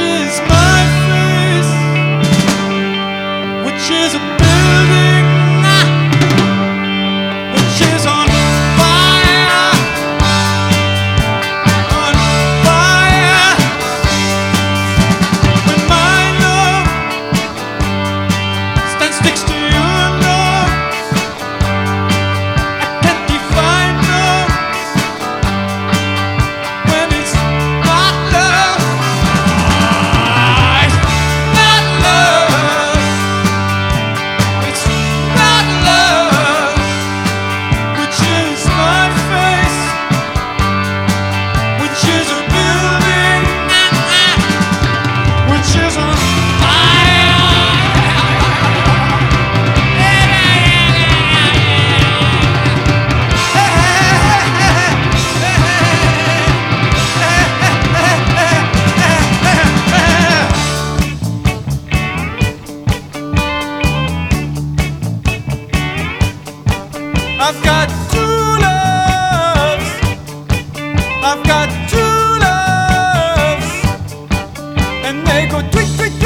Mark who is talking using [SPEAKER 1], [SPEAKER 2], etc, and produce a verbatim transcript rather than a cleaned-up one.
[SPEAKER 1] is my face, which is a building, which is on fire, on fire. When my love stands next to your love, I can't define love when it's not love. It's not love. It's not love. Which is my face, which is a building, which is on I've got two loves. I've got two loves, and they go tweet, tweet,